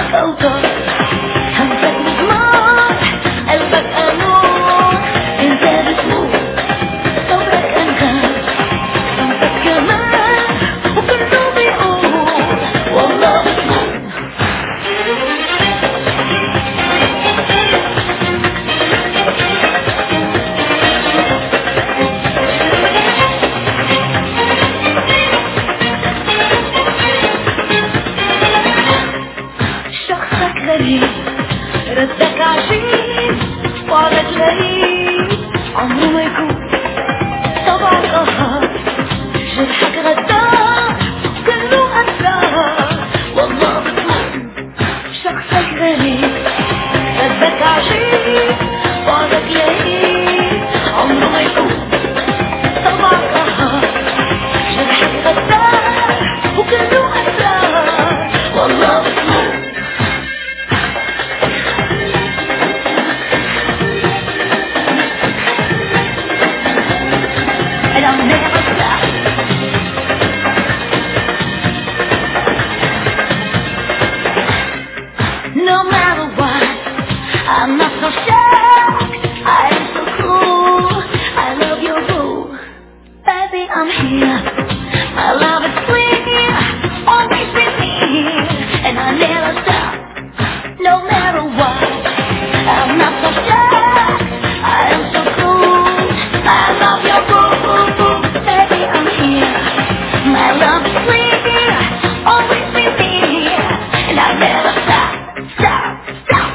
كوكب همسك مسمار قلبك أنور انت بتموت صبرك أنغام صوتك كمان وكله بيقول والله بتموت شخصك غريب ردك عجيب وعدك غريب عمره ما يكون طبعك قهار جرحك غدار كله أسرار والله بتموت شخصك غريب ردك عجيب وعدك غريب عمره ما يكون طبعك قهار جرحك غدار وكله أسرار والله بتموت and I'll never stop. No matter what, I'm not so shocked. I am so cool. I love your boo, baby. I'm here. My love is clear, always with me, and I never stop. No matter what, I'm not so shocked. I am so cool. I love your boo, baby. I'm here. My love is clear, always with me, and I never stop, stop, stop.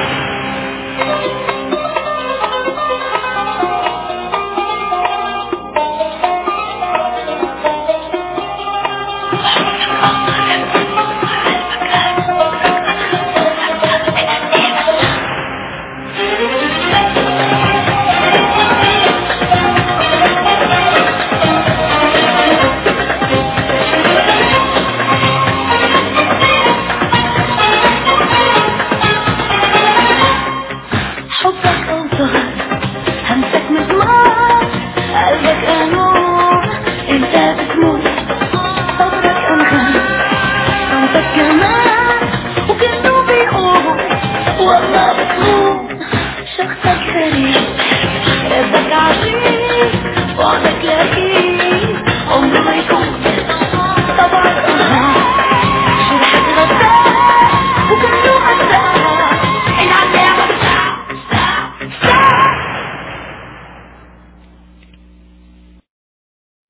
حبك أوصل همسك مزمار قلبك أنور انت بتموت صبرك أنغام صوتك كمان وكله بيقول والله بتموت شخصك غريب